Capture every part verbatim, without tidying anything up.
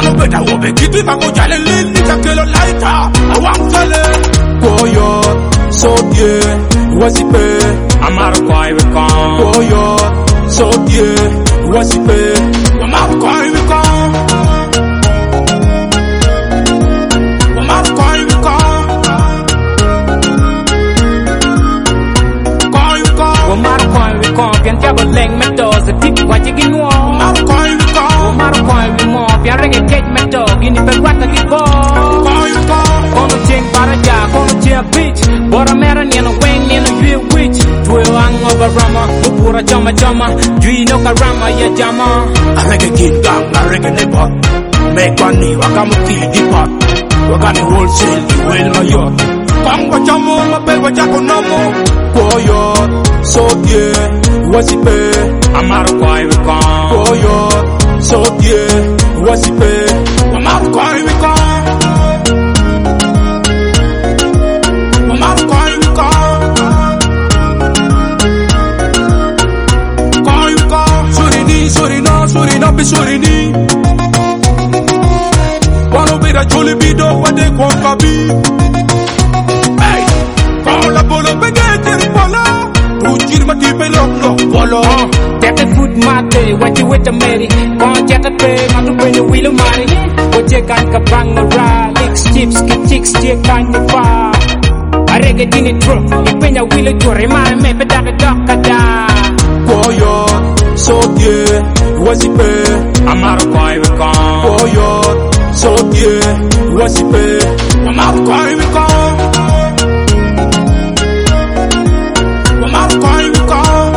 Wano beda wobe kiti mango jale lin ni takelo laita awang jale Koyo sodie wasipe Amar koi wikon Koyo sodie wasipe Wamar koi wikon Wamar koi wikon Koi wikon Wamar koi wikon Pian tiabo leng meto Se tiki wache ginwo Wamar koi wikon Wamar koi wimo Pian rege cage meto Gini perwata gibo Koi wikon Kono ching paraja Kono ching beach Bora mera niana weng niana yue witch Dwe wang over rama Upura jama jama Dwi no karama ya jama Arege kingdom na rege nepot Mekwani wakamuti dipot Wakani wholesale di well mayot Kong wachamo mape wachako nomo Koyo sodie wasipe Amar koi wikon Koyo sodie wasipe Wamar koi wikon Wamar koi wikon Koi wikon Surini surino surino bi surini Wano bida joli bido wade kwa kabi Hey Kong la bolo begete polo Ujir mati pelok lo polo Tete food mate Wachi weta meri Kon chata pe Matu penye wilo mari Oje kan kabang na ra Licks chips ki chicks Chie kan ni fa Arege dini truck Ipenya wilo jure Mare me pedake doka da Koyo sodie wasipe Amar koi wikon Koyo sodie wasipe Wamar koi wikon Wamar koi wikon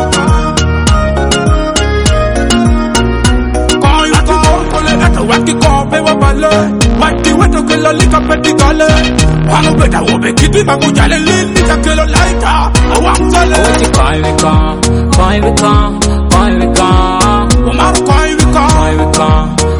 Koi wikon Kole ata waki kope wabale Waki weto kela lika peti gale Wano beda wobe kiti mango jale lin ni takelo laita awang jale Oje koi wikon Koi wikon Koi wikon Wamar koi wikon Koi wikon